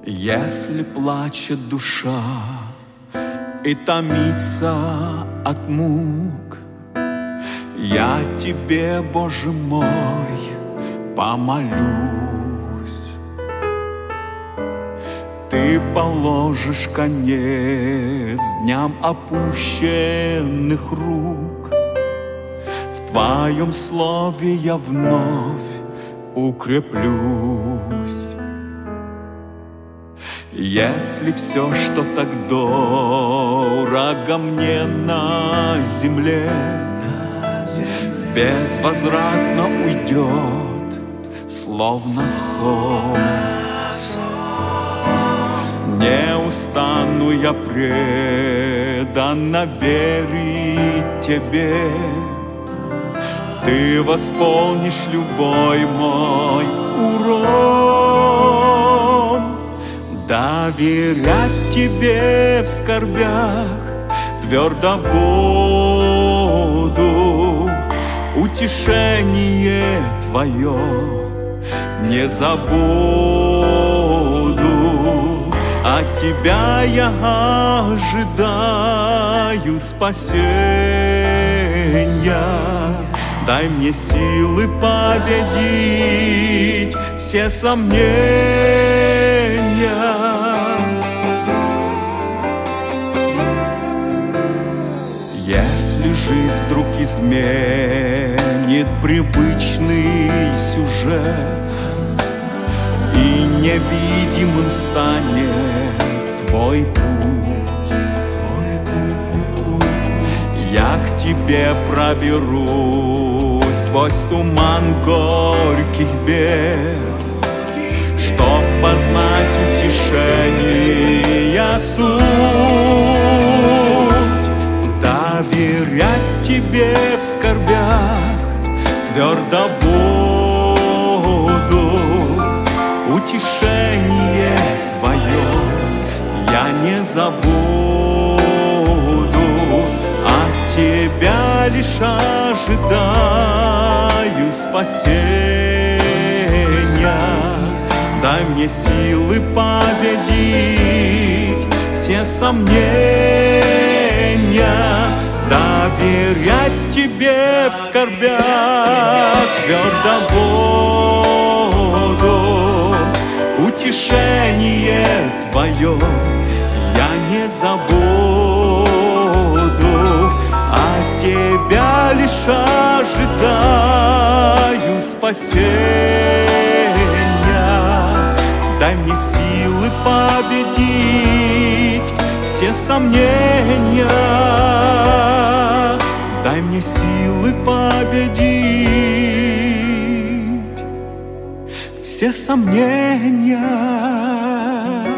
Если плачет душа и томится от мук, я тебе, Боже мой, помолюсь. Ты положишь конец дням опущенных рук. В Твоем слове я вновь укреплюсь. Если все, что так дорого мне на земле, безвозвратно уйдет, словно сон, не устану я преданно верить Тебе. Ты восполнишь любой мой урон. Доверять Тебе в скорбях твердо буду, утешение Твое не забуду. От Тебя я ожидаю спасения. Дай мне силы победить все сомнения. Если жизнь вдруг изменит привычный сюжет и невидимым станет Твой путь, я к Тебе проберусь сквозь туман горьких бед, чтоб познать утешения суть. Доверять Тебе в скорбях твердо буду, утешение Твое я не забуду. От Тебя лишь ожидаю спасения. Дай мне силы победить все сомнения. Доверять Тебе в скорбях твердо буду, утешение Твое я не забуду. От Тебя лишь ожидаю спасения. Дай мне силы победить все сомнения. Дай мне силы победить все сомнения.